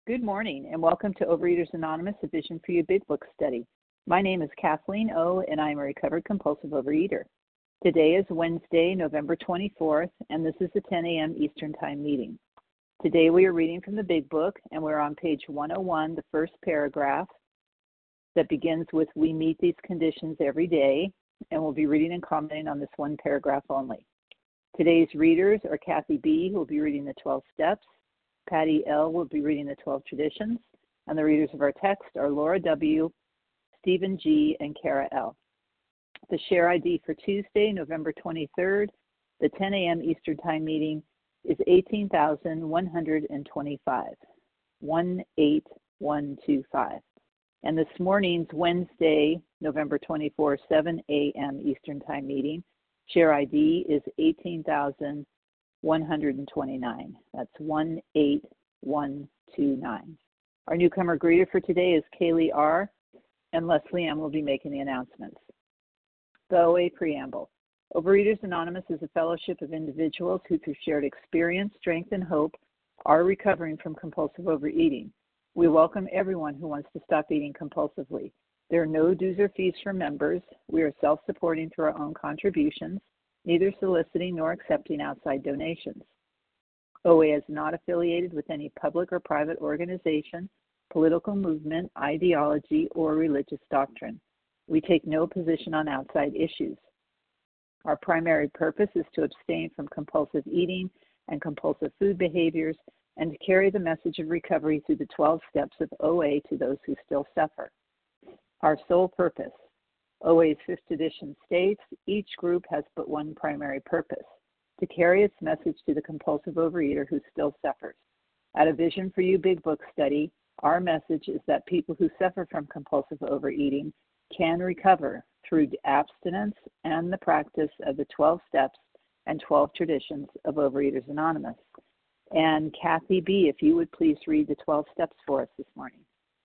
Good morning, and welcome to Overeaters Anonymous, a Vision for You Big Book study. My name is Kathleen O., and I am a recovered compulsive overeater. Today is Wednesday, November 24th, and this is the 10 a.m. Eastern Time meeting. Today we are reading from the Big Book, and we're on page 101, the first paragraph that begins with, "We meet these conditions every day," and we'll be reading and commenting on this one paragraph only. Today's readers are Kathy B., who will be reading the 12 steps. Patty L. will be reading the 12 traditions, and the readers of our text are Laura W., Stephen G., and Kara L. The share ID for Tuesday, November 23rd, the 10 a.m. Eastern Time meeting is 18,125, 18125. And this morning's Wednesday, November 24th, 7 a.m. Eastern Time meeting, share ID is 18,129. That's 18129. Our newcomer greeter for today is Kaylee R., and Leslie M. will be making the announcements. The OA Preamble. Overeaters Anonymous is a fellowship of individuals who, through shared experience, strength, and hope, are recovering from compulsive overeating. We welcome everyone who wants to stop eating compulsively. There are no dues or fees for members. We are self-supporting through our own contributions, neither soliciting nor accepting outside donations. OA is not affiliated with any public or private organization, political movement, ideology, or religious doctrine. We take no position on outside issues. Our primary purpose is to abstain from compulsive eating and compulsive food behaviors and to carry the message of recovery through the 12 steps of OA to those who still suffer. Our sole purpose. OA's 5th edition states, each group has but one primary purpose, to carry its message to the compulsive overeater who still suffers. At a Vision for You Big Book study, our message is that people who suffer from compulsive overeating can recover through abstinence and the practice of the 12 steps and 12 traditions of Overeaters Anonymous. And Kathy B., if you would please read the 12 steps for us this morning.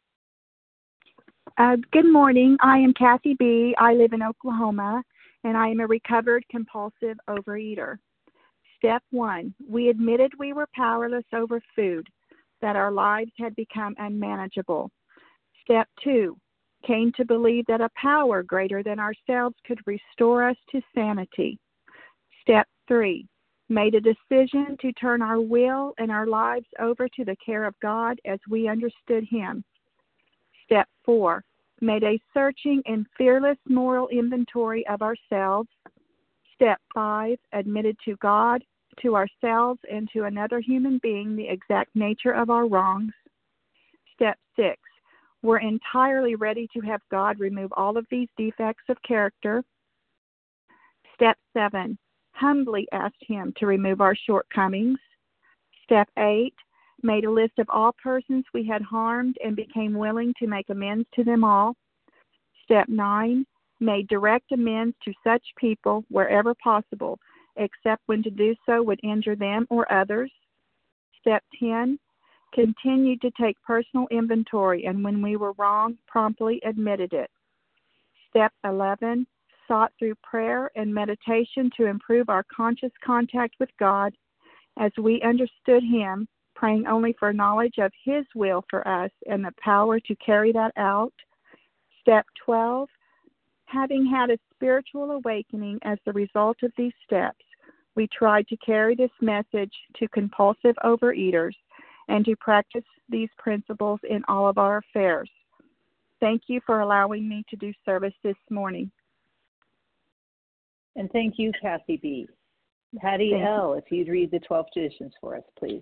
Good morning. I am Kathy B. I live in Oklahoma, and I am a recovered compulsive overeater. Step 1, we admitted we were powerless over food, that our lives had become unmanageable. Step 2, came to believe that a power greater than ourselves could restore us to sanity. Step 3, made a decision to turn our will and our lives over to the care of God as we understood Him. Step 4, made a searching and fearless moral inventory of ourselves. Step 5, admitted to God, to ourselves, and to another human being the exact nature of our wrongs. Step 6, we're entirely ready to have God remove all of these defects of character. Step 7, humbly asked Him to remove our shortcomings. Step 8, made a list of all persons we had harmed and became willing to make amends to them all. Step 9, made direct amends to such people wherever possible, except when to do so would injure them or others. Step 10, continued to take personal inventory, and when we were wrong, promptly admitted it. Step 11, sought through prayer and meditation to improve our conscious contact with God as we understood Him, praying only for knowledge of His will for us and the power to carry that out. Step 12, having had a spiritual awakening as the result of these steps, we tried to carry this message to compulsive overeaters and to practice these principles in all of our affairs. Thank you for allowing me to do service this morning. And thank you, Kathy B. Patty L., if you'd read the 12 traditions for us, please.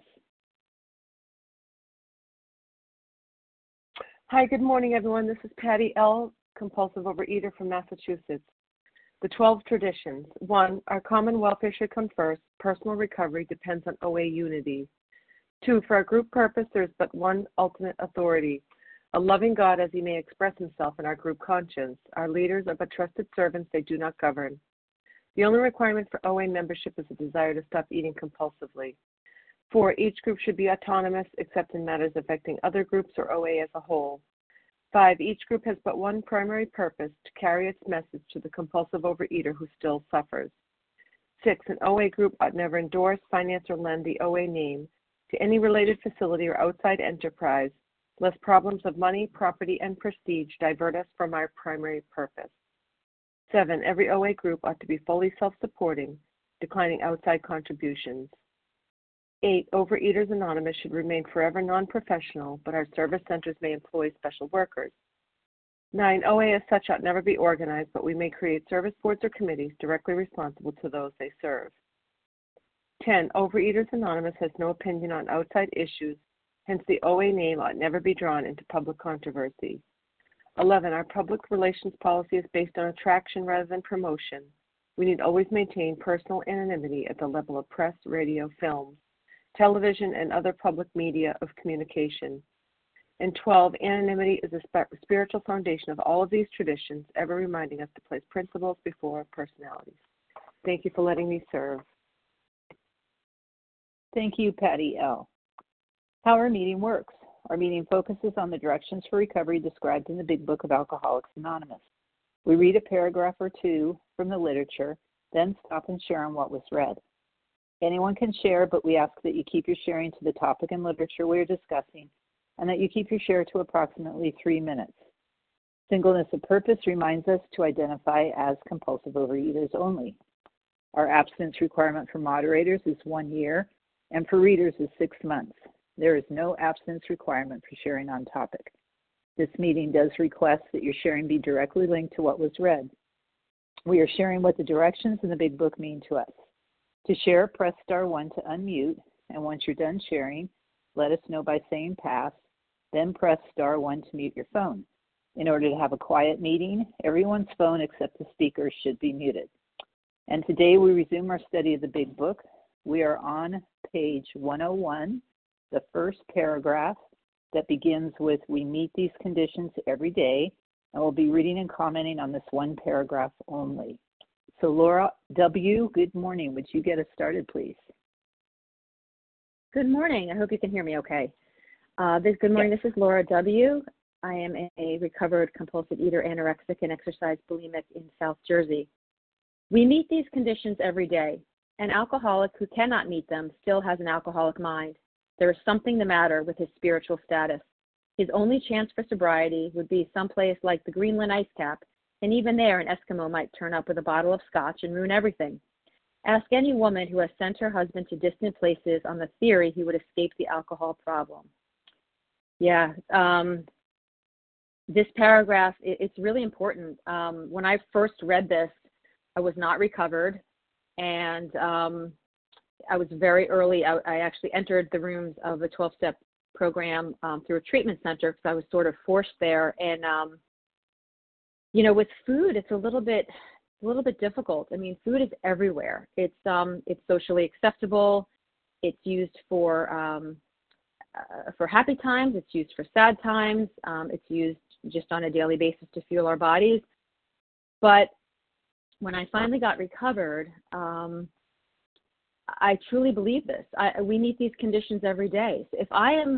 Hi, good morning, everyone. This is Patty L., compulsive overeater from Massachusetts. The 12 traditions. 1, our common welfare should come first. Personal recovery depends on OA unity. 2, for our group purpose, there is but one ultimate authority, a loving God as He may express Himself in our group conscience. Our leaders are but trusted servants, they do not govern. The only requirement for OA membership is a desire to stop eating compulsively. 4, each group should be autonomous except in matters affecting other groups or OA as a whole. 5, each group has but one primary purpose, to carry its message to the compulsive overeater who still suffers. 6, an OA group ought never endorse, finance, or lend the OA name, to any related facility or outside enterprise, lest problems of money, property, and prestige divert us from our primary purpose. 7, every OA group ought to be fully self-supporting, declining outside contributions. 8, Overeaters Anonymous should remain forever non-professional, but our service centers may employ special workers. 9, OA as such ought never be organized, but we may create service boards or committees directly responsible to those they serve. 10, Overeaters Anonymous has no opinion on outside issues, hence the OA name ought never be drawn into public controversy. 11, our public relations policy is based on attraction rather than promotion. We need always maintain personal anonymity at the level of press, radio, films, television, and other public media of communication. And 12, anonymity is a spiritual foundation of all of these traditions, ever reminding us to place principles before personalities. Thank you for letting me serve. Thank you, Patty L. How our meeting works. Our meeting focuses on the directions for recovery described in the Big Book of Alcoholics Anonymous. We read a paragraph or two from the literature, then stop and share on what was read. Anyone can share, but we ask that you keep your sharing to the topic and literature we are discussing, and that you keep your share to approximately 3 minutes. Singleness of purpose reminds us to identify as compulsive overeaters only. Our abstinence requirement for moderators is 1 year, and for readers is 6 months. There is no abstinence requirement for sharing on topic. This meeting does request that your sharing be directly linked to what was read. We are sharing what the directions in the Big Book mean to us. To share, press *1 to unmute, and once you're done sharing, let us know by saying pass, then press *1 to mute your phone. In order to have a quiet meeting, everyone's phone except the speaker should be muted. And today we resume our study of the Big Book. We are on page 101, the first paragraph that begins with, "We meet these conditions every day," and we'll be reading and commenting on this one paragraph only. So Laura W., good morning. Would you get us started, please? Good morning. I hope you can hear me okay. Good morning. Yes. This is Laura W. I am a recovered compulsive eater, anorexic, and exercise bulimic in South Jersey. We meet these conditions every day. An alcoholic who cannot meet them still has an alcoholic mind. There is something the matter with his spiritual status. His only chance for sobriety would be someplace like the Greenland ice cap, and even there an Eskimo might turn up with a bottle of scotch and ruin everything. Ask any woman who has sent her husband to distant places on the theory he would escape the alcohol problem. Yeah, this paragraph, it's really important. When I first read this, I was not recovered, and I was very early. I actually entered the rooms of a 12-step program through a treatment center because I was sort of forced there. And, with food, it's a little bit difficult. I mean, food is everywhere. It's socially acceptable. It's used for happy times. It's used for sad times. It's used just on a daily basis to fuel our bodies. But when I finally got recovered, I truly believe this. We meet these conditions every day. So if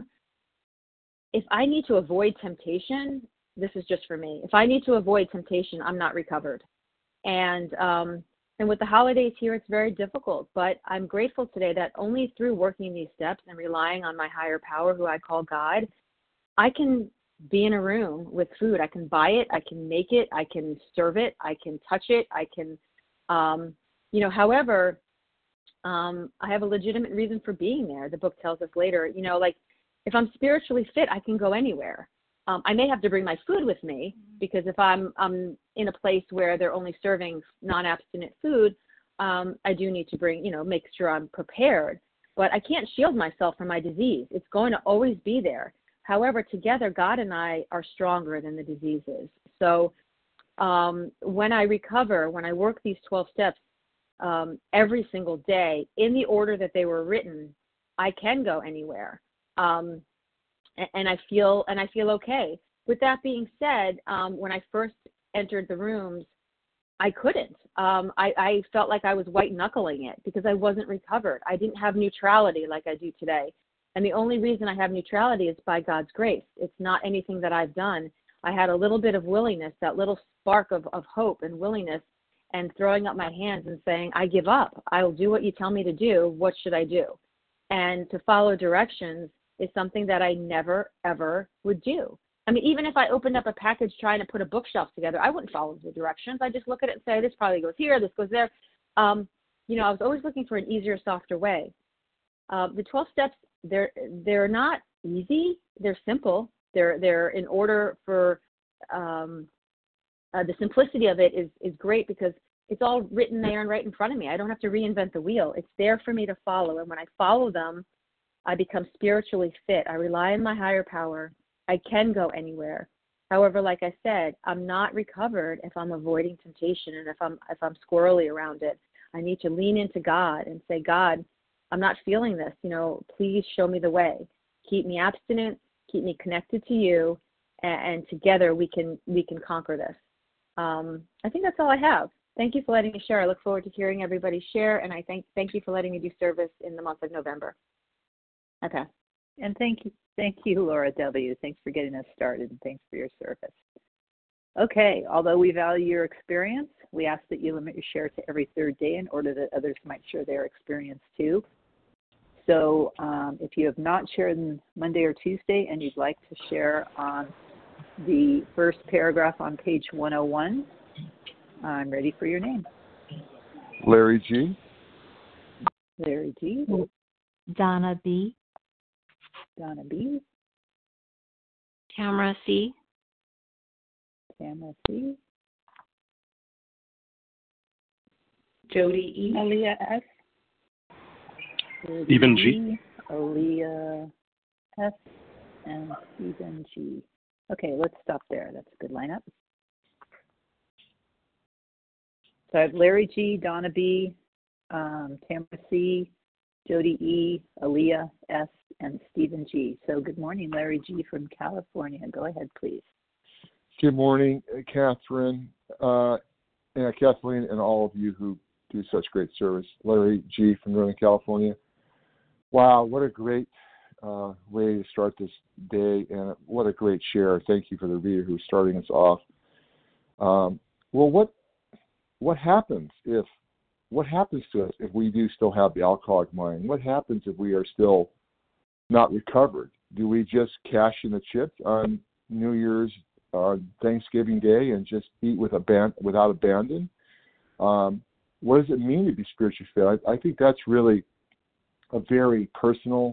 I need to avoid temptation, this is just for me. If I need to avoid temptation, I'm not recovered. And with the holidays here, it's very difficult. But I'm grateful today that only through working these steps and relying on my higher power, who I call God, I can be in a room with food. I can buy it. I can make it. I can serve it. I can touch it. I can, however, I have a legitimate reason for being there. The book tells us later, if I'm spiritually fit, I can go anywhere. I may have to bring my food with me, because if I'm in a place where they're only serving non-abstinent food, I do need to bring, make sure I'm prepared. But I can't shield myself from my disease. It's going to always be there. However, together, God and I are stronger than the disease is. So when I recover, when I work these 12 steps, every single day in the order that they were written, I can go anywhere, and I feel okay. With that being said, when I first entered the rooms, I couldn't. I felt like I was white knuckling it because I wasn't recovered. I didn't have neutrality like I do today, and the only reason I have neutrality is by God's grace. It's not anything that I've done. I had a little bit of willingness, that little spark of hope and willingness, and throwing up my hands and saying, I give up. I'll do what you tell me to do. What should I do? And to follow directions is something that I never, ever would do. I mean, even if I opened up a package trying to put a bookshelf together, I wouldn't follow the directions. I just look at it and say, this probably goes here, this goes there. You know, I was always looking for an easier, softer way. The 12 steps, they're not easy. They're simple. They're in order for the simplicity of it is great because it's all written there and right in front of me. I don't have to reinvent the wheel. It's there for me to follow. And when I follow them, I become spiritually fit. I rely on my higher power. I can go anywhere. However, like I said, I'm not recovered if I'm avoiding temptation and if I'm squirrely around it. I need to lean into God and say, God, I'm not feeling this. You know, please show me the way. Keep me abstinent. Keep me connected to you, and together we can conquer this. I think that's all I have. Thank you for letting me share. I look forward to hearing everybody share, and I thank you for letting me do service in the month of November. Okay. And thank you, Laura W. Thanks for getting us started, and thanks for your service. Okay, although we value your experience, we ask that you limit your share to every third day in order that others might share their experience too. So if you have not shared on Monday or Tuesday and you'd like to share on the first paragraph on page 101, I'm ready for your name. Larry G. Larry G. Donna B. Donna B. Tamara C. Tamara C. Jody E. Aaliyah S. Stephen G. Aaliyah S. and Stephen G. Okay, let's stop there. That's a good lineup. So I have Larry G, Donna B, Tamara C, Jody E, Aaliyah S, and Stephen G. So good morning, Larry G from California. Go ahead, please. Good morning, Catherine, Kathleen, and all of you who do such great service. Larry G from Northern California. Wow, what a great way to start this day, and what a great share. Thank you for the reader who's starting us off. Well, what happens to us if we do still have the alcoholic mind? What happens if we are still not recovered? Do we just cash in the chips on New Year's, Thanksgiving Day, and just eat without abandon? What does it mean to be spiritually fit? I think that's really a very personal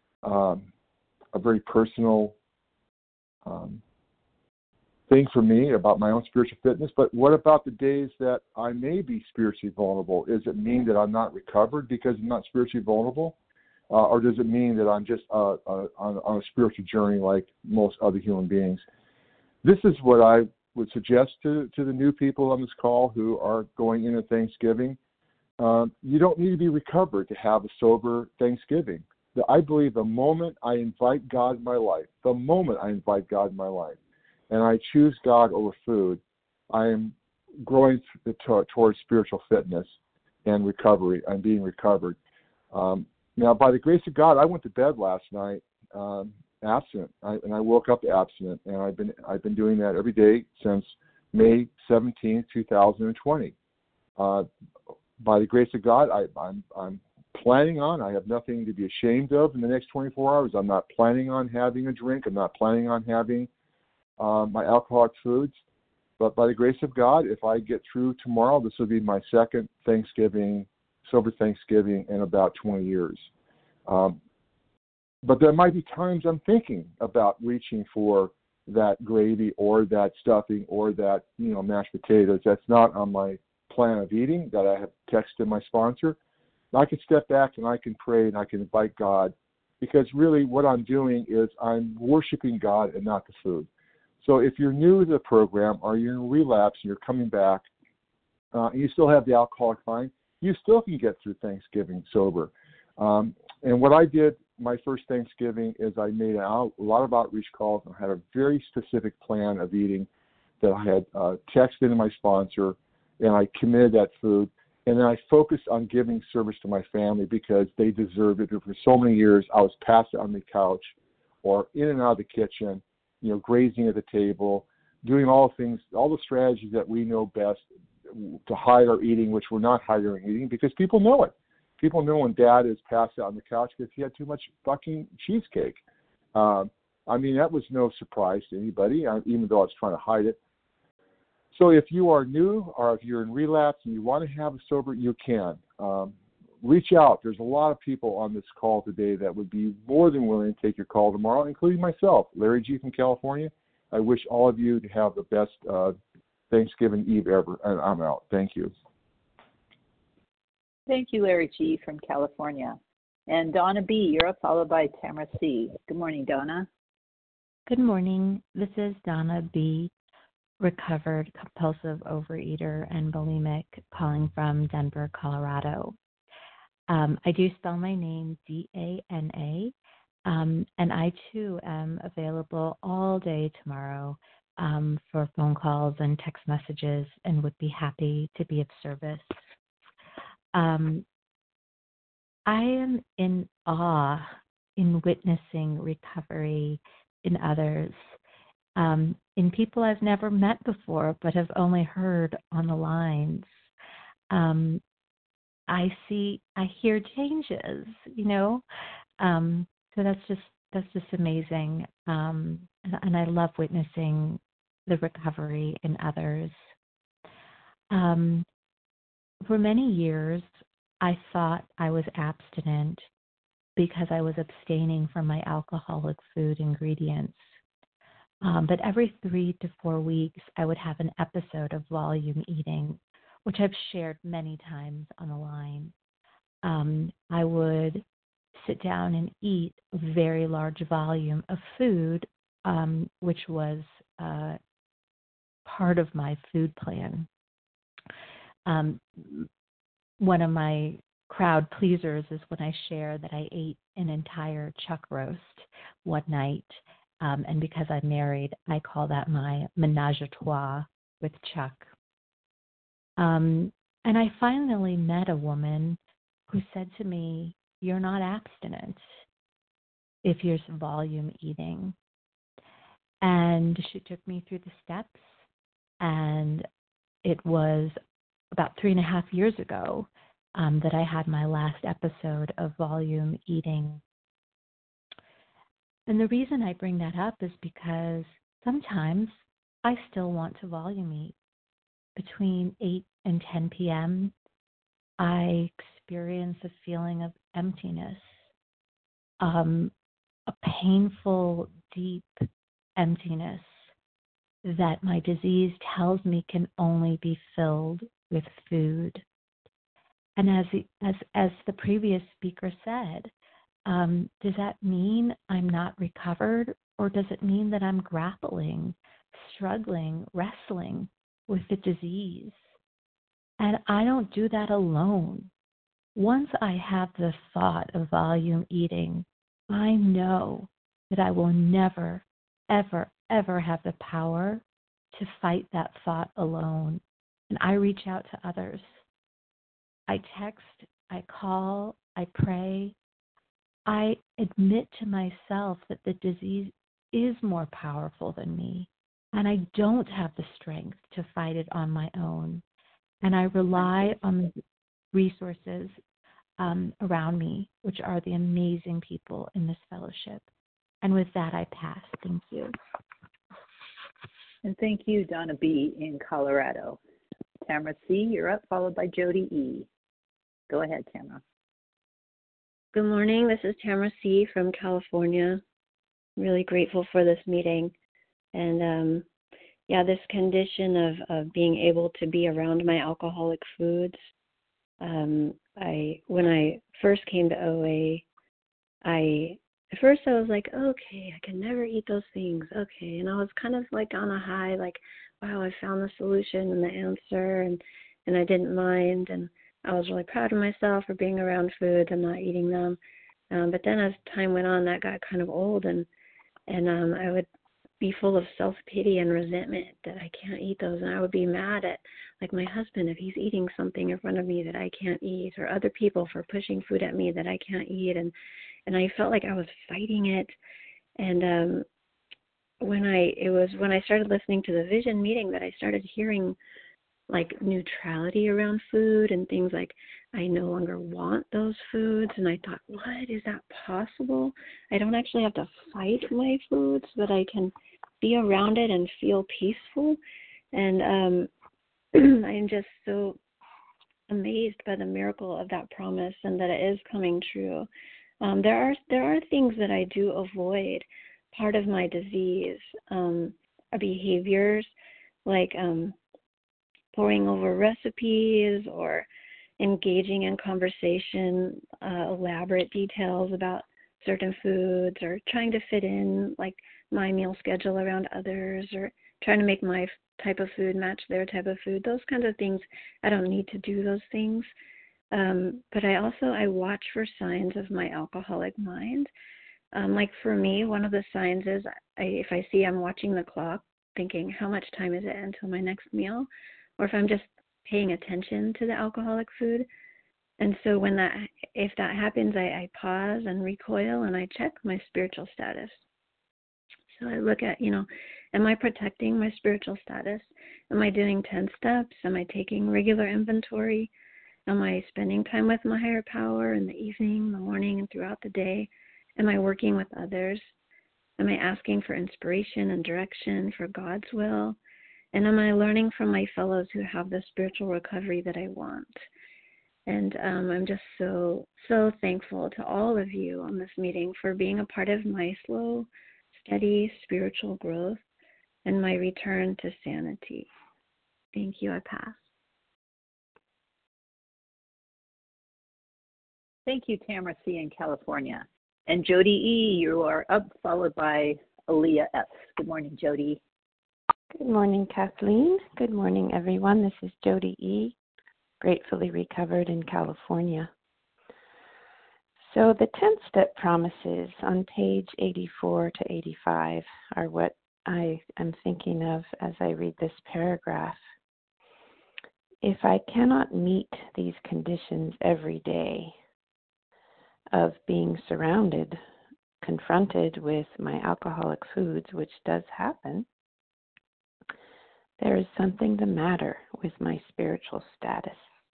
thing for me about my own spiritual fitness. But what about the days that I may be spiritually vulnerable? Does it mean that I'm not recovered because I'm not spiritually vulnerable? Or does it mean that I'm just on a spiritual journey like most other human beings? This is what I would suggest to the new people on this call who are going into Thanksgiving. You don't need to be recovered to have a sober Thanksgiving. I believe the moment I invite God in my life, and I choose God over food, I am growing towards spiritual fitness and recovery. I'm being recovered. Now, by the grace of God, I went to bed last night abstinent, and I woke up abstinent, and I've been doing that every day since May 17, 2020. By the grace of God, I'm planning on. I have nothing to be ashamed of in the next 24 hours. I'm not planning on having a drink. I'm not planning on having my alcoholic foods. But by the grace of God, if I get through tomorrow, this will be my second sober Thanksgiving in about 20 years. But there might be times I'm thinking about reaching for that gravy or that stuffing or that, mashed potatoes. That's not on my plan of eating that I have texted my sponsor. I can step back and I can pray and I can invite God, because really what I'm doing is I'm worshiping God and not the food. So if you're new to the program or you're in relapse and you're coming back and you still have the alcoholic mind, you still can get through Thanksgiving sober. And what I did my first Thanksgiving is I made a lot of outreach calls and I had a very specific plan of eating that I had texted to my sponsor, and I committed that food. And then I focused on giving service to my family because they deserved it. For so many years, I was passed on the couch or in and out of the kitchen, grazing at the table, doing all the strategies that we know best to hide our eating, which we're not hiding our eating because people know it. People know when Dad is passed out on the couch because he had too much fucking cheesecake. I mean, that was no surprise to anybody, even though I was trying to hide it. So if you are new or if you're in relapse and you want to have a sober, you can. Reach out. There's a lot of people on this call today that would be more than willing to take your call tomorrow, including myself, Larry G. from California. I wish all of you to have the best Thanksgiving Eve ever, and I'm out. Thank you. Thank you, Larry G. from California. And Donna B., you're up, followed by Tamara C. Good morning, Donna. Good morning. This is Donna B., recovered compulsive overeater and bulimic, calling from Denver, Colorado. I do spell my name D-A-N-A, and I too am available all day tomorrow for phone calls and text messages, and would be happy to be of service. I am in awe in witnessing recovery in others, in people I've never met before but have only heard on the lines. I hear changes, so that's just amazing, and I love witnessing the recovery in others. For many years, I thought I was abstinent because I was abstaining from my alcoholic food ingredients. But every 3 to 4 weeks, I would have an episode of volume eating, which I've shared many times on the line. I would sit down and eat a very large volume of food, which was part of my food plan. One of my crowd pleasers is when I share that I ate an entire chuck roast one night. And because I'm married, I call that my menage a trois with Chuck. And I finally met a woman who said to me, "You're not abstinent if you're volume eating." And she took me through the steps, and it was about 3.5 years ago that I had my last episode of volume eating. And the reason I bring that up is because sometimes I still want to volume eat. Between 8 and 10 p.m., I experience a feeling of emptiness, a painful, deep emptiness that my disease tells me can only be filled with food. And as the previous speaker said, does that mean I'm not recovered, or does it mean that I'm grappling, struggling, wrestling with the disease? And I don't do that alone. Once I have the thought of volume eating, I know that I will never, ever, ever have the power to fight that thought alone. And I reach out to others. I text, I call, I pray. I admit to myself that the disease is more powerful than me, and I don't have the strength to fight it on my own. And I rely on the resources around me, which are the amazing people in this fellowship. And with that, I pass. Thank you. And thank you, Donna B. in Colorado. Tamara C., you're up, followed by Jody E. Go ahead, Tamara. Good morning. This is Tamara C. from California. I'm really grateful for this meeting. And this condition of being able to be around my alcoholic foods. When I first came to OA, at first I was like, okay, I can never eat those things. Okay. And I was kind of like on a high, like, wow, I found the solution and the answer, and I didn't mind. And I was really proud of myself for being around foods and not eating them. But then as time went on, that got kind of old, and I would be full of self-pity and resentment that I can't eat those. And I would be mad at, like, my husband if he's eating something in front of me that I can't eat, or other people for pushing food at me that I can't eat. And I felt like I was fighting it. And when I started listening to the Vision meeting that I started hearing like neutrality around food and things like I no longer want those foods. And I thought, what? Is that possible? I don't actually have to fight my foods, but I can be around it and feel peaceful. And I'm just so amazed by the miracle of that promise and that it is coming true. There are things that I do avoid. Part of my disease are behaviors like poring over recipes or engaging in conversation, elaborate details about certain foods, or trying to fit in like my meal schedule around others, or trying to make my type of food match their type of food. Those kinds of things, I don't need to do those things. But I watch for signs of my alcoholic mind. Like for me, one of the signs is if I see I'm watching the clock, thinking how much time is it until my next meal, or if I'm just paying attention to the alcoholic food. And so if that happens, I pause and recoil and I check my spiritual status. So I look at, am I protecting my spiritual status? Am I doing 10 steps? Am I taking regular inventory? Am I spending time with my higher power in the evening, the morning, and throughout the day? Am I working with others? Am I asking for inspiration and direction for God's will? And am I learning from my fellows who have the spiritual recovery that I want? And I'm just so, so thankful to all of you on this meeting for being a part of my slow, steady spiritual growth and my return to sanity. Thank you. I pass. Thank you, Tamara C. in California. And Jody E., you are up, followed by Aaliyah S. Good morning, Jody. Good morning, Kathleen. Good morning, everyone. This is Jody E., gratefully recovered in California. So the 10-step promises on page 84 to 85 are what I am thinking of as I read this paragraph. If I cannot meet these conditions every day of being confronted with my alcoholic foods, which does happen, there is something the matter with my spiritual status.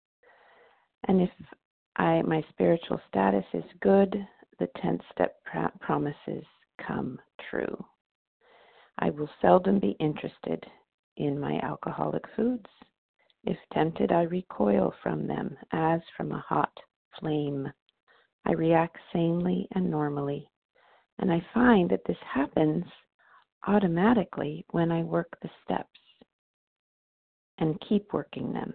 And if my spiritual status is good, the 10-step promises come true. I will seldom be interested in my alcoholic foods. If tempted, I recoil from them as from a hot flame. I react sanely and normally, and I find that this happens automatically when I work the steps and keep working them.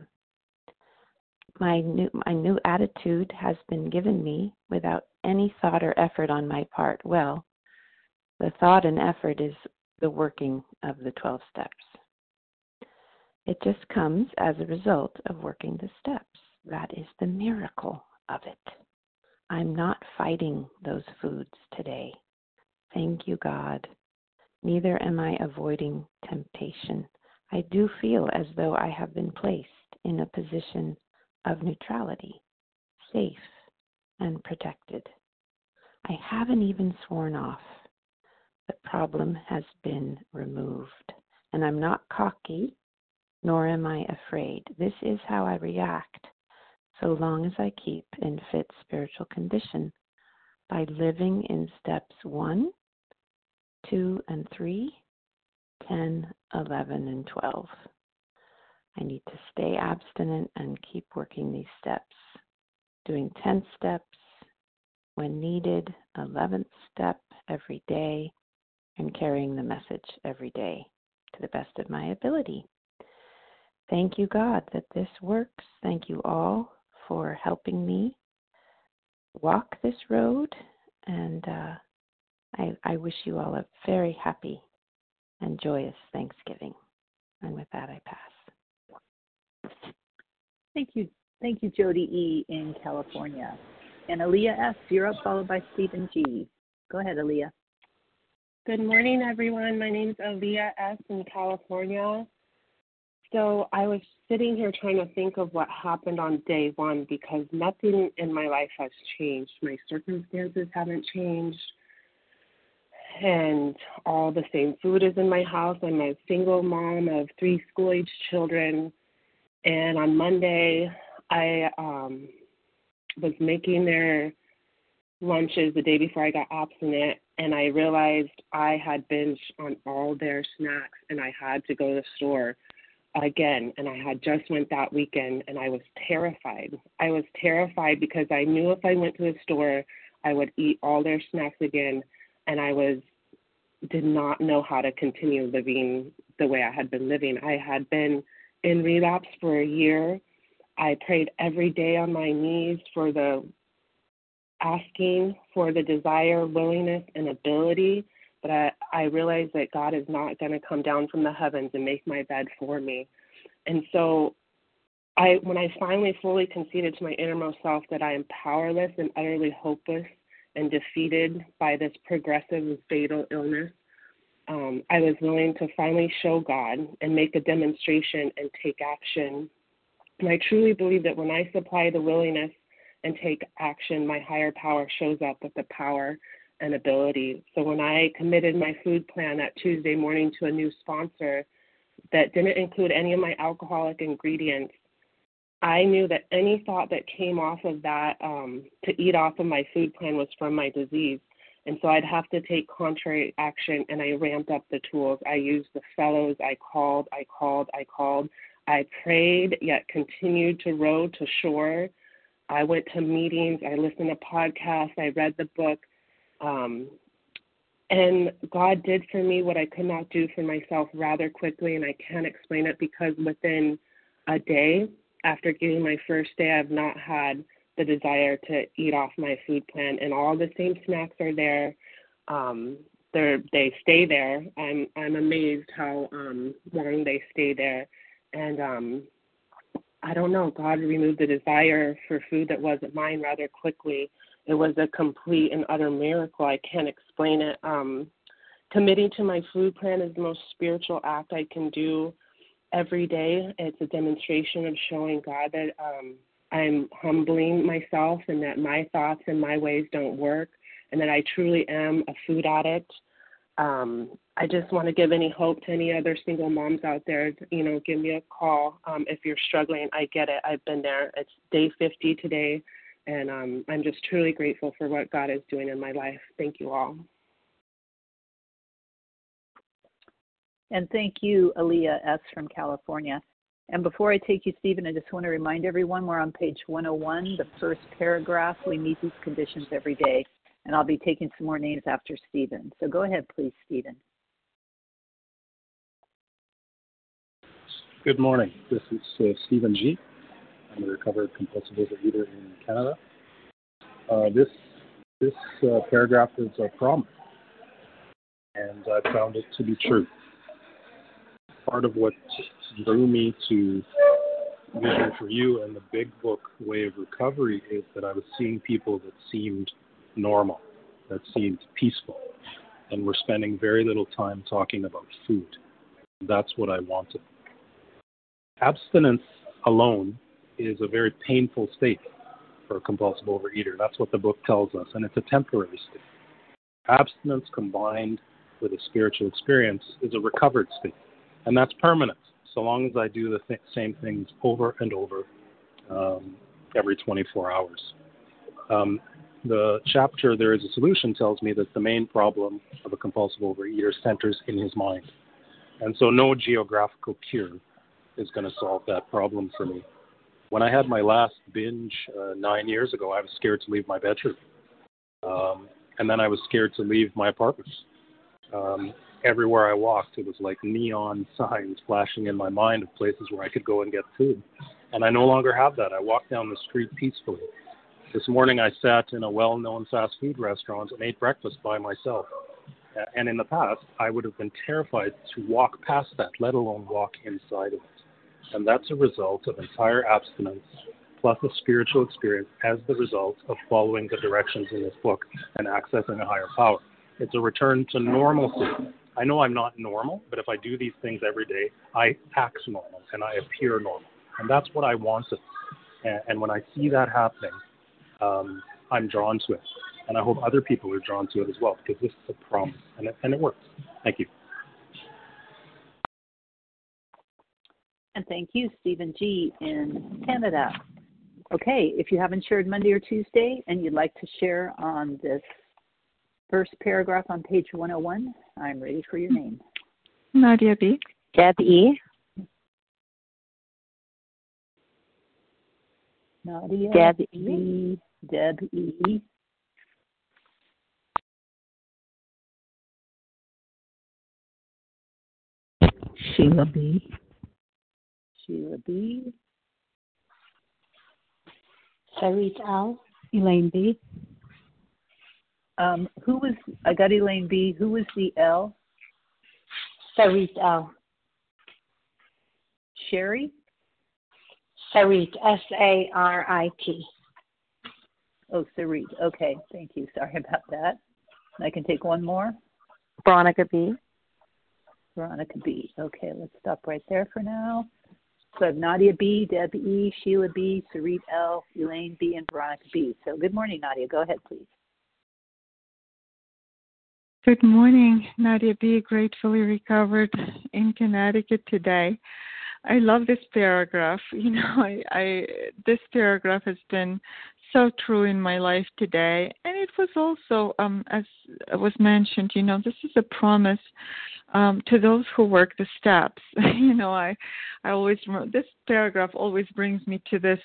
My new attitude has been given me without any thought or effort on my part. Well, the thought and effort is the working of the 12 steps. It just comes as a result of working the steps. That is the miracle of it. I'm not fighting those foods today. Thank you, God. Neither am I avoiding temptation. I do feel as though I have been placed in a position of neutrality, safe and protected. I haven't even sworn off. The problem has been removed, and I'm not cocky, nor am I afraid. This is how I react, so long as I keep in fit spiritual condition by living in steps 1, 2, and 3, 10, 11, and 12. I need to stay abstinent and keep working these steps, doing 10 steps when needed, 11th step every day, and carrying the message every day to the best of my ability. Thank you, God, that this works. Thank you all for helping me walk this road, and I wish you all a very happy and joyous Thanksgiving. And with that, I pass. Thank you, Jody E. in California. And Aaliyah S., you're up, followed by Stephen G. Go ahead, Aaliyah. Good morning, everyone. My name is Aaliyah S. in California. So I was sitting here trying to think of what happened on day 1 because nothing in my life has changed. My circumstances haven't changed. And all the same food is in my house. I'm a single mom of 3 school-age children. And on Monday, I was making their lunches the day before I got abstinent, and I realized I had binged on all their snacks, and I had to go to the store again, and I had just went that weekend, and I was terrified. I was terrified because I knew if I went to the store, I would eat all their snacks again, and did not know how to continue living the way I had been living. I had been in relapse for a year. I prayed every day on my knees asking for the desire, willingness, and ability, but I realized that God is not going to come down from the heavens and make my bed for me. And so when I finally fully conceded to my innermost self that I am powerless and utterly hopeless and defeated by this progressive and fatal illness, I was willing to finally show God and make a demonstration and take action. And I truly believe that when I supply the willingness and take action, my higher power shows up with the power and ability. So when I committed my food plan that Tuesday morning to a new sponsor that didn't include any of my alcoholic ingredients, I knew that any thought that came off of that to eat off of my food plan was from my disease. And so I'd have to take contrary action, and I ramped up the tools. I used the fellows. I called. I prayed, yet continued to row to shore. I went to meetings, I listened to podcasts, I read the book, and God did for me what I could not do for myself rather quickly, and I can't explain it because within a day, after getting my first day, I've not had the desire to eat off my food plan, and all the same snacks are there. They stay there. I'm amazed how long they stay there, and I don't know, God removed the desire for food that wasn't mine rather quickly. It was a complete and utter miracle. I can't explain it. Committing to my food plan is the most spiritual act I can do every day. It's a demonstration of showing God that I'm humbling myself and that my thoughts and my ways don't work and that I truly am a food addict. I just want to give any hope to any other single moms out there. Give me a call if you're struggling. I get it. I've been there. It's day 50 today, and I'm just truly grateful for what God is doing in my life. Thank you all. And thank you, Aaliyah S. from California. And before I take you, Stephen, I just want to remind everyone we're on page 101, the first paragraph. We meet these conditions every day. And I'll be taking some more names after Stephen. So go ahead, please, Stephen. Good morning. This is Stephen G. I'm a recovered compulsive overeater in Canada. This paragraph is a promise, and I found it to be true. Part of what drew me to Vision for You and the Big Book Way of Recovery is that I was seeing people that seemed normal, that seemed peaceful, and we're spending very little time talking about food. That's what I wanted. Abstinence alone is a very painful state for a compulsive overeater. That's what the book tells us, and it's a temporary state. Abstinence combined with a spiritual experience is a recovered state, and that's permanent, so long as I do the same things over and over every 24 hours. The chapter, There is a Solution, tells me that the main problem of a compulsive overeater centers in his mind. And so no geographical cure is going to solve that problem for me. When I had my last binge 9 years ago, I was scared to leave my bedroom. And then I was scared to leave my apartment. Everywhere I walked, it was like neon signs flashing in my mind of places where I could go and get food. And I no longer have that. I walk down the street peacefully. This morning I sat in a well-known fast food restaurant and ate breakfast by myself. And in the past, I would have been terrified to walk past that, let alone walk inside of it. And that's a result of entire abstinence plus a spiritual experience as the result of following the directions in this book and accessing a higher power. It's a return to normalcy. I know I'm not normal, but if I do these things every day, I act normal and I appear normal. And that's what I wanted. And when I see that happening, I'm drawn to it. And I hope other people are drawn to it as well, because this is a promise, and it works. Thank you. And thank you, Stephen G. in Canada. Okay, if you haven't shared Monday or Tuesday and you'd like to share on this first paragraph on page 101, I'm ready for your name. Nadia B. Deb E. Nadia Deb B. Deb E. Sheila B. Sheila B. Sarit L. Elaine B. Who was, I got Elaine B. Who was the L? Sarit L. Sherry? Sarit, S-A-R-I-T. Oh, Sarit. Okay, thank you. Sorry about that. I can take one more. Veronica B. Veronica B. Okay, let's stop right there for now. So I have Nadia B, Deb E, Sheila B, Sarit L, Elaine B, and Veronica B. So good morning, Nadia. Go ahead, please. Good morning, Nadia B. Gratefully recovered in Connecticut today. I love this paragraph. You know, this paragraph has been so true in my life today, and it was also, as was mentioned, you know, this is a promise to those who work the steps. You know, I always remember, this paragraph always brings me to this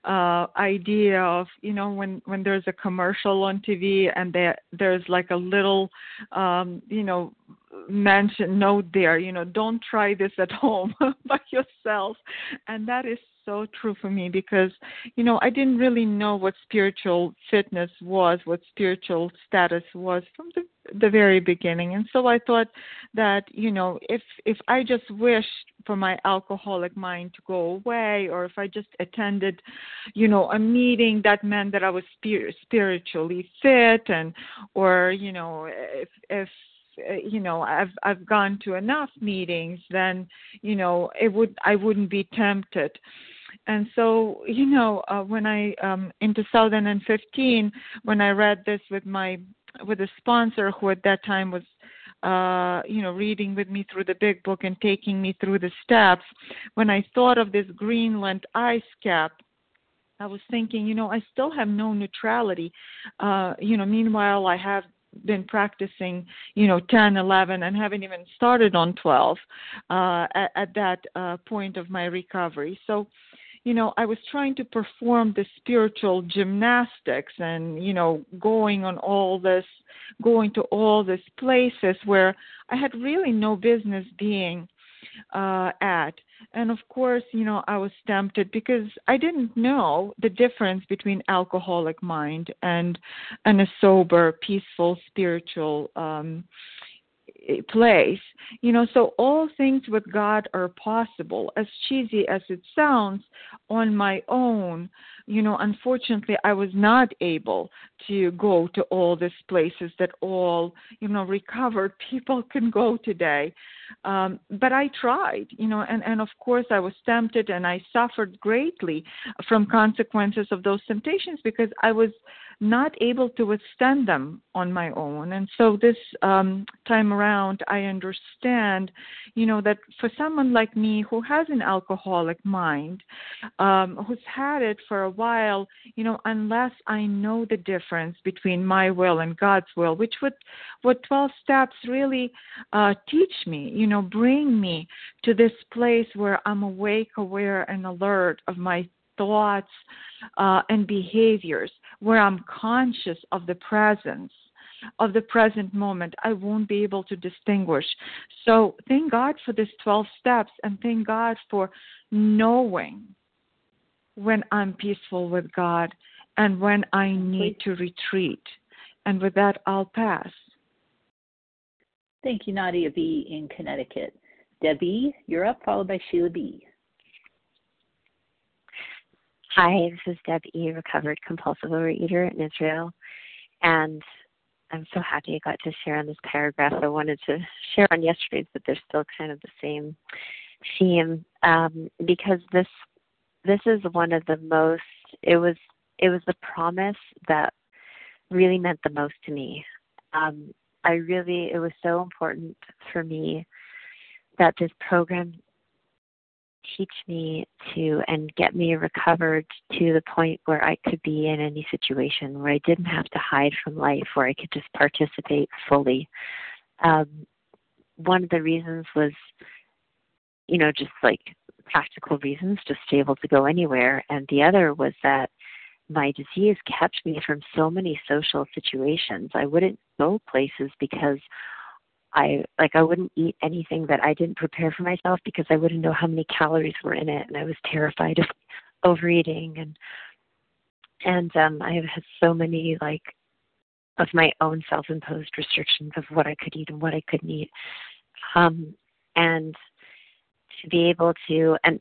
idea of, you know, when there's a commercial on TV and there's like a little, you know, note there, you know, don't try this at home by yourself. And that is so true for me because, you know, I didn't really know what spiritual fitness was, what spiritual status was from the very beginning. And so I thought that, you know, if I just wished for my alcoholic mind to go away, or if I just attended, you know, a meeting, that meant that I was spiritually fit, and, or, you know, if you know, I've gone to enough meetings, then, you know, I wouldn't be tempted. And so, you know, when I in 2015, when I read this with a sponsor who at that time was, you know, reading with me through the big book and taking me through the steps, when I thought of this Greenland ice cap, I was thinking, you know, I still have no neutrality. You know, meanwhile, I have been practicing, you know, 10, 11, and haven't even started on 12 at that point of my recovery. So, you know, I was trying to perform the spiritual gymnastics and, you know, going to all these places where I had really no business being at. And of course, you know, I was tempted because I didn't know the difference between alcoholic mind and a sober, peaceful, spiritual place. You know, so all things with God are possible. As cheesy as it sounds, on my own, you know, unfortunately, I was not able to go to all these places that all, you know, recovered people can go today. But I tried, you know, and of course I was tempted, and I suffered greatly from consequences of those temptations because I was not able to withstand them on my own. And so this time around, I understand, you know, that for someone like me who has an alcoholic mind, who's had it for a while, you know, unless I know the difference between my will and God's will, which what 12 steps really teach me, you know, bring me to this place where I'm awake, aware, and alert of my thoughts and behaviors, where I'm conscious of the presence of the present moment, I won't be able to distinguish. So thank God for this 12 steps, and thank God for knowing when I'm peaceful with God and when I need to retreat. And with that, I'll pass. Thank you, Nadia B. in Connecticut. Debbie, you're up, followed by Sheila B. Hi, this is Deb E., recovered compulsive overeater in Israel, and I'm so happy I got to share on this paragraph. I wanted to share on yesterday's, but they're still kind of the same theme, because this is one of the most. It was the promise that really meant the most to me. It was so important for me that this program teach me to and get me recovered to the point where I could be in any situation, where I didn't have to hide from life, where I could just participate fully. One of the reasons was, just like practical reasons, just to be able to go anywhere. And the other was that my disease kept me from so many social situations. I wouldn't go places because I wouldn't eat anything that I didn't prepare for myself because I wouldn't know how many calories were in it, and I was terrified of overeating. And I have had so many of my own self-imposed restrictions of what I could eat and what I couldn't eat, and to be able to and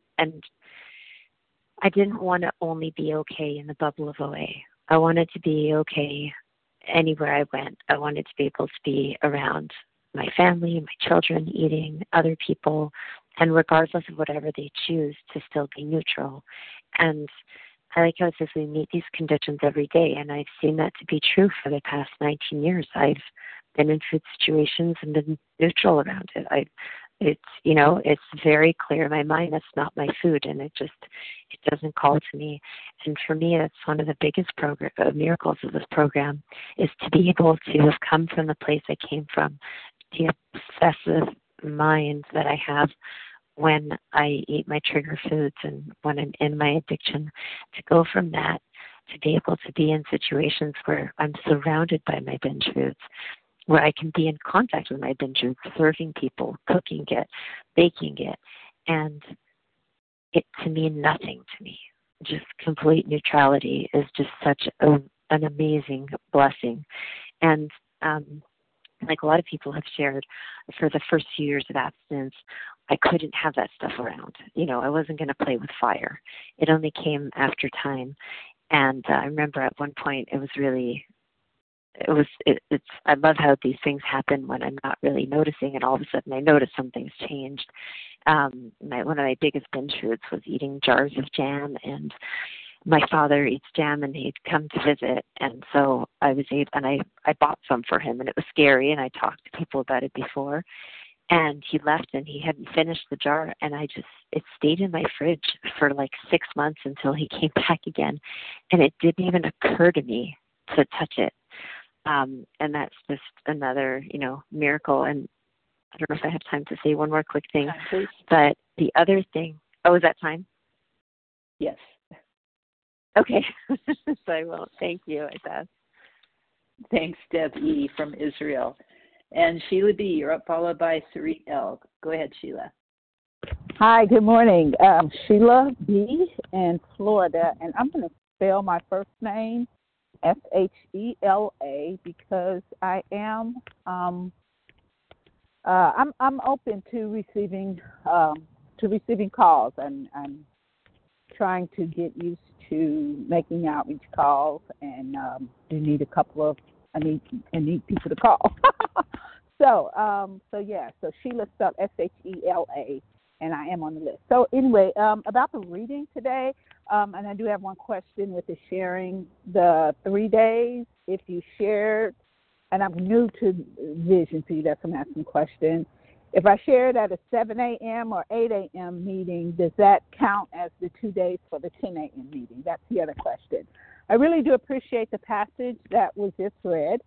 I didn't want to only be okay in the bubble of OA. I wanted to be okay anywhere I went. I wanted to be able to be around my family, my children, eating, other people, and regardless of whatever they choose, to still be neutral. And I like how it says we meet these conditions every day, and I've seen that to be true for the past 19 years. I've been in food situations and been neutral around it. It's very clear in my mind that's not my food, and it doesn't call to me. And for me, that's one of the biggest miracles of this program, is to be able to have come from the place I came from, the obsessive mind that I have when I eat my trigger foods and when I'm in my addiction, to go from that to be able to be in situations where I'm surrounded by my binge foods, where I can be in contact with my binge foods, serving people, cooking it, baking it, and it to mean nothing to me. Just complete neutrality is just such an amazing blessing. And like a lot of people have shared, for the first few years of abstinence, I couldn't have that stuff around. I wasn't going to play with fire. It only came after time. And I remember at one point I love how these things happen when I'm not really noticing, and all of a sudden I notice something's changed. One of my biggest binge foods was eating jars of jam, and my father eats jam, and he'd come to visit, and so I bought some for him, and it was scary, and I talked to people about it before, and he left, and he hadn't finished the jar, and it stayed in my fridge for 6 months until he came back again, and it didn't even occur to me to touch it. And that's just another, miracle. And I don't know if I have time to say one more quick thing, but the other thing, is that time? Yes. Okay. So I will. Thank you, Isaac. Thanks, Deb E. from Israel. And Sheila B., you're up, followed by Sarit L. Go ahead, Sheila. Hi, good morning. Sheila B. in Florida, and I'm going to spell my first name Shela, because I am I'm open to receiving calls, and I'm trying to get used to making outreach calls, and do need I need people to call. So Sheila spelled Shela, and I am on the list. So anyway, about the reading today, and I do have one question with the sharing the 3 days. If you shared, and I'm new to Vision, so that's why I'm asking questions. If I shared at a 7 a.m. or 8 a.m. meeting, does that count as the 2 days for the 10 a.m. meeting? That's the other question. I really do appreciate the passage that was just read.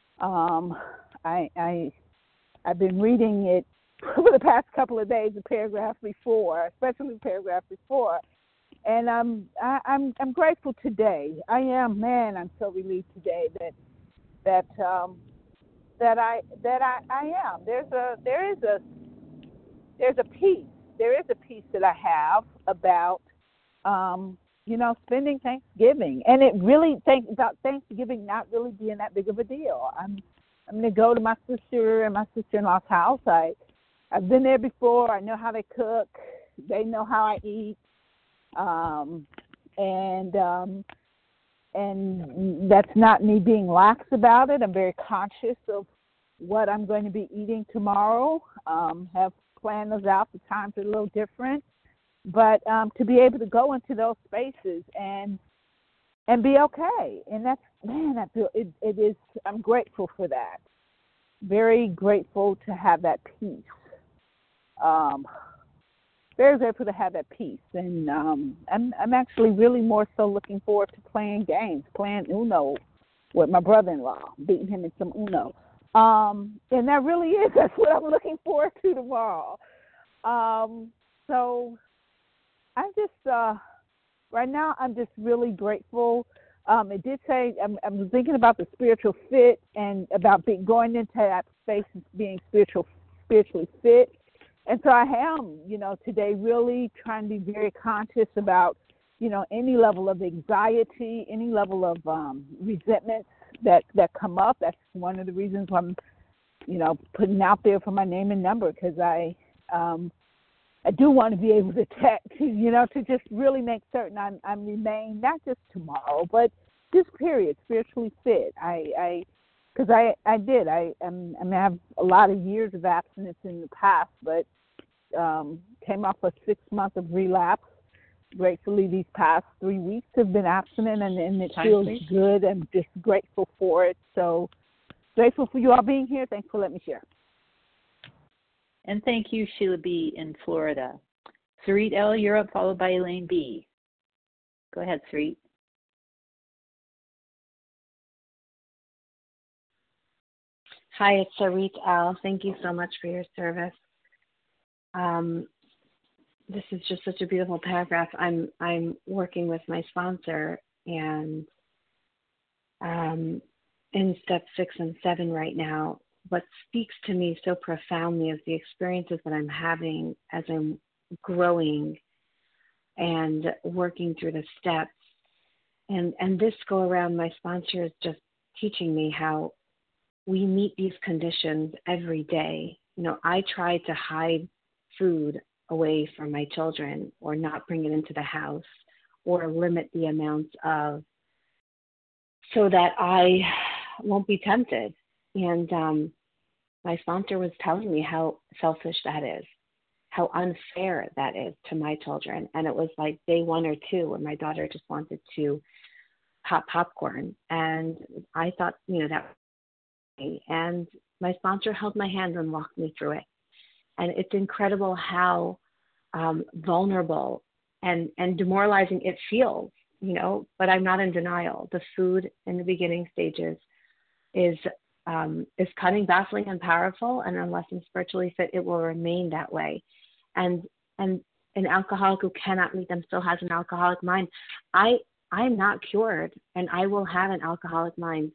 I've been reading it for the past couple of days, the paragraph before, especially the paragraph before, and I'm grateful today. I'm so relieved today that I am. There's a peace that I have about spending Thanksgiving, and it really about Thanksgiving not really being that big of a deal. I'm going to go to my sister and my sister-in-law's house. I've been there before. I know how they cook. They know how I eat. And that's not me being lax about it. I'm very conscious of what I'm going to be eating tomorrow. Have planned those out. The times are a little different. But to be able to go into those spaces and be okay. And I feel it is, I'm grateful for that. Very grateful to have that peace. very grateful to have that peace. And I'm actually really more so looking forward to playing games, playing Uno with my brother-in-law, beating him in some Uno. And that really is, that's what I'm looking forward to tomorrow. So I'm just, right now, I'm just really grateful. It did say, I'm thinking about the spiritual fit and about going into that space of being spiritually fit. And so I am, today really trying to be very conscious about, any level of anxiety, any level of resentment that come up. That's one of the reasons why I'm, putting out there for my name and number, because I do want to be able to text, to just really make certain I'm remain not just tomorrow, but this period spiritually fit. I have a lot of years of abstinence in the past, but came off a 6 month of relapse. Gratefully, these past 3 weeks have been abstinent, and it feels good. I'm just grateful for it. So grateful for you all being here. Thanks for letting me share. And thank you, Sheila B. in Florida. Sarit L., you're up, followed by Elaine B. Go ahead, Sarit. Hi, it's Sarit L. Thank you so much for your service. This is just such a beautiful paragraph. I'm working with my sponsor, and in step 6 and 7 right now. What speaks to me so profoundly is the experiences that I'm having as I'm growing and working through the steps. And this go around, my sponsor is just teaching me how we meet these conditions every day. I try to hide food away from my children or not bring it into the house or limit the amounts of, so that I won't be tempted. And my sponsor was telling me how selfish that is, how unfair that is to my children. And it was like day 1 or 2 when my daughter just wanted to pop popcorn. And I thought, that was me. And my sponsor held my hand and walked me through it. And it's incredible how vulnerable and demoralizing it feels, but I'm not in denial. The food in the beginning stages is cunning, baffling, and powerful, and unless I'm spiritually fit, it will remain that way. And an alcoholic who cannot meet them still has an alcoholic mind. I'm not cured, and I will have an alcoholic mind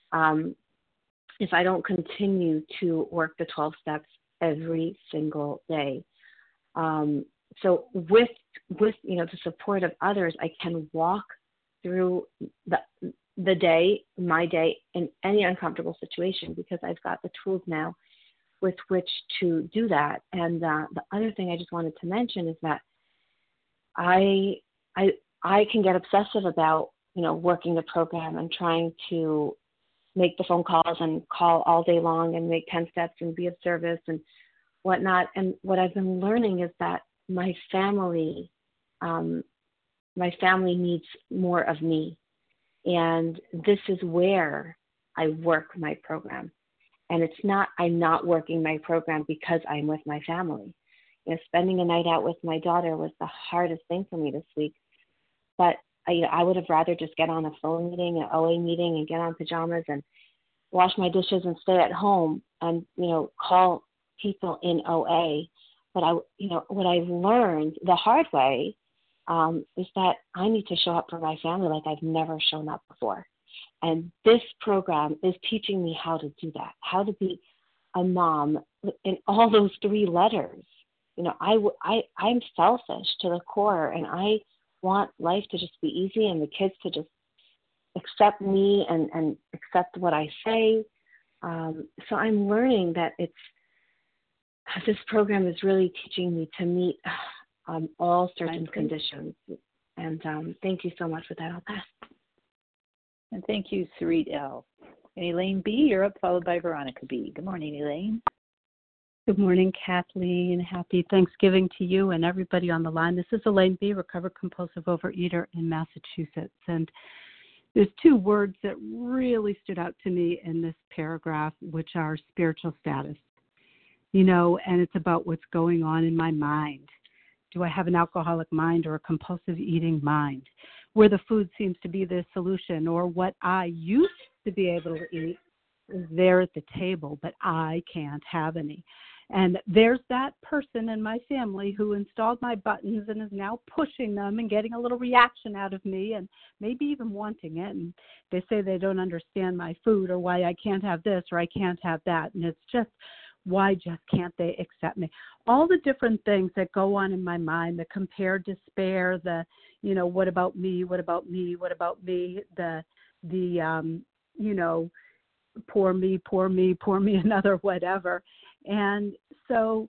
if I don't continue to work the 12 steps every single day. So with the support of others, I can walk through the day, my day, in any uncomfortable situation, because I've got the tools now with which to do that. And the other thing I just wanted to mention is that I can get obsessive about, working the program and trying to make the phone calls and call all day long and make 10 steps and be of service and whatnot. And what I've been learning is that my family needs more of me. And this is where I work my program. And I'm not working my program because I'm with my family. Spending a night out with my daughter was the hardest thing for me this week. But I would have rather just get on a phone meeting, an OA meeting, and get on pajamas and wash my dishes and stay at home and, call people in OA. But what I've learned the hard way is that I need to show up for my family like I've never shown up before. And this program is teaching me how to do that, how to be a mom in all those 3 letters. I'm selfish to the core, and I want life to just be easy and the kids to just accept me and accept what I say. So I'm learning that this program is really teaching me to meet all certain conditions. And thank you so much for that. I'll pass. And thank you, Sarit L. And Elaine B., you're up, followed by Veronica B. Good morning, Elaine. Good morning, Kathleen. Happy Thanksgiving to you and everybody on the line. This is Elaine B., recovered compulsive overeater in Massachusetts. And there's 2 words that really stood out to me in this paragraph, which are spiritual status. And it's about what's going on in my mind. Do I have an alcoholic mind or a compulsive eating mind, where the food seems to be the solution, or what I used to be able to eat is there at the table, but I can't have any. And there's that person in my family who installed my buttons and is now pushing them and getting a little reaction out of me and maybe even wanting it. And they say they don't understand my food or why I can't have this or I can't have that. And it's just, why just can't they accept me? All the different things that go on in my mind, the compare, despair, the, what about me? What about me? What about me? The poor me, another whatever. And so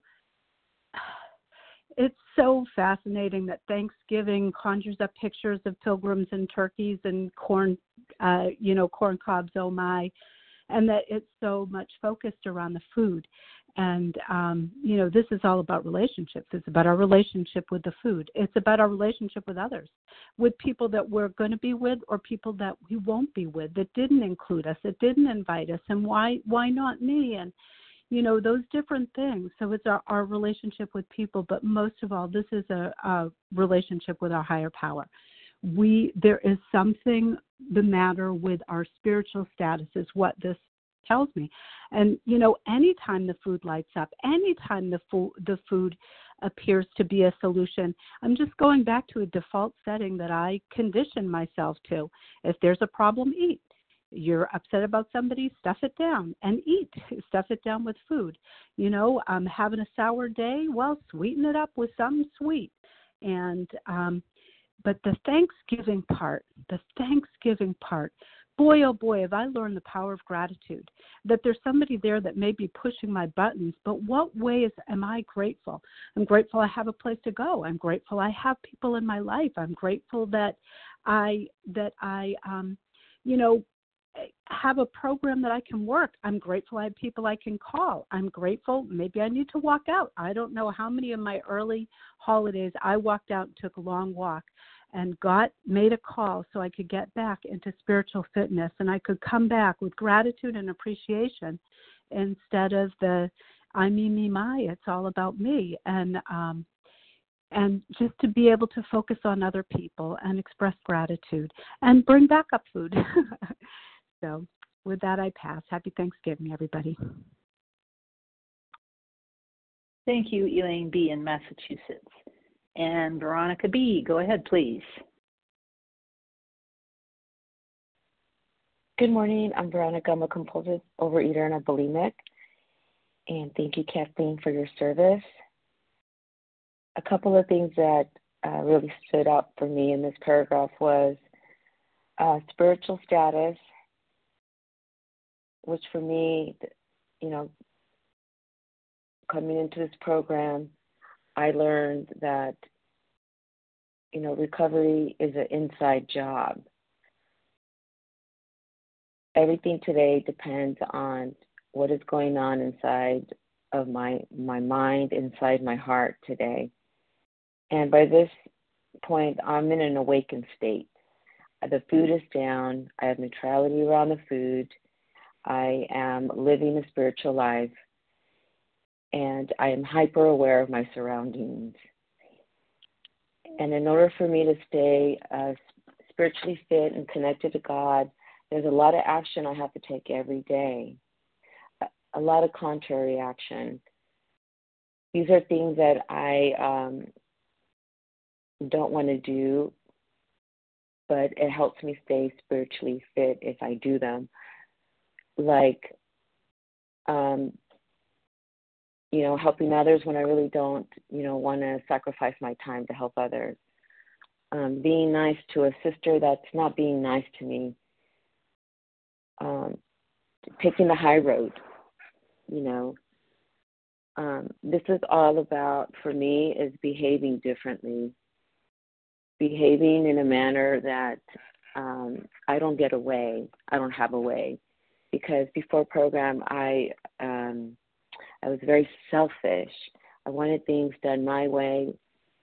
it's so fascinating that Thanksgiving conjures up pictures of pilgrims and turkeys and corn cobs, oh my, and that it's so much focused around the food. And, this is all about relationships. It's about our relationship with the food. It's about our relationship with others, with people that we're going to be with or people that we won't be with, that didn't include us, that didn't invite us, and why not me? And, those different things. So it's our relationship with people, but most of all, this is a relationship with our higher power. There is something the matter with our spiritual status is what this tells me. And, anytime the food lights up, anytime the food appears to be a solution, I'm just going back to a default setting that I condition myself to. If there's a problem, eat. You're upset about somebody, stuff it down and eat. Stuff it down with food. Having a sour day, well, sweeten it up with something sweet. And but the Thanksgiving part, boy, oh boy, have I learned the power of gratitude, that there's somebody there that may be pushing my buttons, but what ways am I grateful? I'm grateful I have a place to go. I'm grateful I have people in my life. I'm grateful that I have a program that I can work. I'm grateful I have people I can call. I'm grateful maybe I need to walk out. I don't know how many of my early holidays I walked out and took a long walk and made a call so I could get back into spiritual fitness, and I could come back with gratitude and appreciation instead of the I, me, my, it's all about me. And just to be able to focus on other people and express gratitude and bring back up food. So with that, I pass. Happy Thanksgiving, everybody. Thank you, Elaine B. in Massachusetts. And Veronica B., go ahead, please. Good morning. I'm Veronica. I'm a compulsive overeater and a bulimic. And thank you, Kathleen, for your service. A couple of things that really stood out for me in this paragraph was spiritual status, which for me, coming into this program, I learned that, recovery is an inside job. Everything today depends on what is going on inside of my mind, inside my heart today. And by this point, I'm in an awakened state. The food is down. I have neutrality around the food. I am living a spiritual life. And I am hyper aware of my surroundings. And in order for me to stay spiritually fit and connected to God, there's a lot of action I have to take every day, a lot of contrary action. These are things that I don't want to do, but it helps me stay spiritually fit if I do them. Like, helping others when I really don't, want to sacrifice my time to help others. Being nice to a sister that's not being nice to me. Taking the high road, This is all about, for me, is behaving differently. Behaving in a manner that I don't get away. I don't have a way. Because before program, I was very selfish. I wanted things done my way.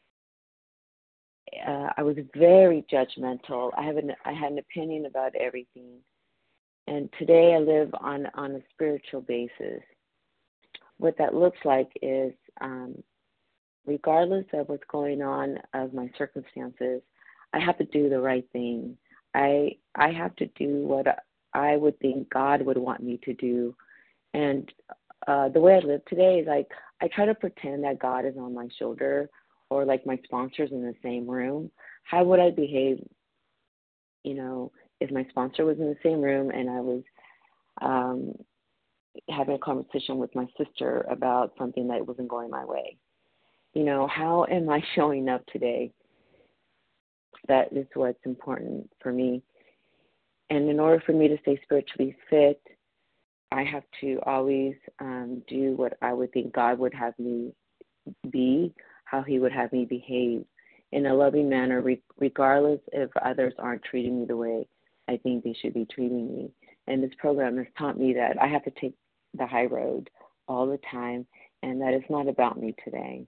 I was very judgmental. I had an opinion about everything. And today I live on a spiritual basis. What that looks like is regardless of what's going on of my circumstances, I have to do the right thing. I have to do what I would think God would want me to do. And the way I live today is like I try to pretend that God is on my shoulder or like my sponsor's in the same room. How would I behave, if my sponsor was in the same room and I was having a conversation with my sister about something that wasn't going my way? How am I showing up today? That is what's important for me. And in order for me to stay spiritually fit, I have to always do what I would think God would have me be, how he would have me behave in a loving manner, regardless if others aren't treating me the way I think they should be treating me. And this program has taught me that I have to take the high road all the time, and that it's not about me today.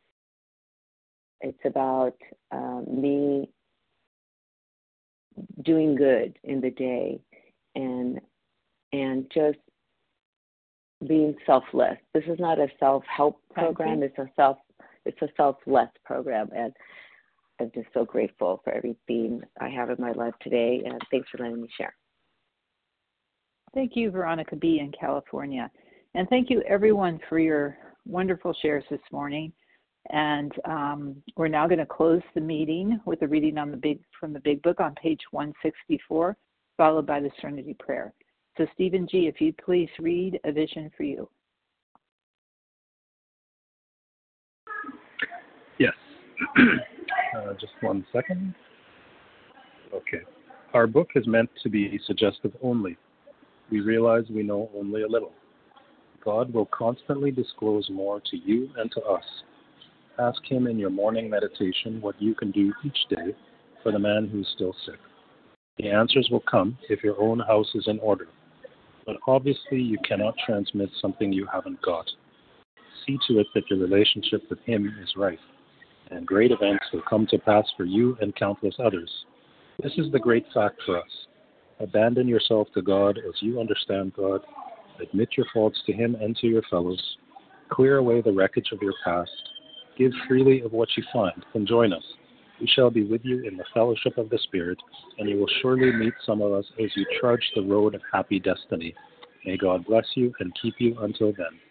It's about me doing good in the day and just being selfless. This is not a self-help program. It's a selfless program, and I'm just so grateful for everything I have in my life today, and thanks for letting me share. Thank you, Veronica B. in California. And thank you, everyone, for your wonderful shares this morning. And we're now going to close the meeting with a reading from the Big Book on page 164, followed by the Serenity Prayer. So, Stephen G., if you'd please read A Vision for You. Yes. Just 1 second. Okay. Our book is meant to be suggestive only. We realize we know only a little. God will constantly disclose more to you and to us. Ask him in your morning meditation what you can do each day for the man who's still sick. The answers will come if your own house is in order. But obviously you cannot transmit something you haven't got. See to it that your relationship with him is right, and great events will come to pass for you and countless others. This is the great fact for us. Abandon yourself to God as you understand God. Admit your faults to him and to your fellows. Clear away the wreckage of your past. Give freely of what you find, and join us. We shall be with you in the fellowship of the Spirit, and you will surely meet some of us as you trudge the road of happy destiny. May God bless you and keep you until then.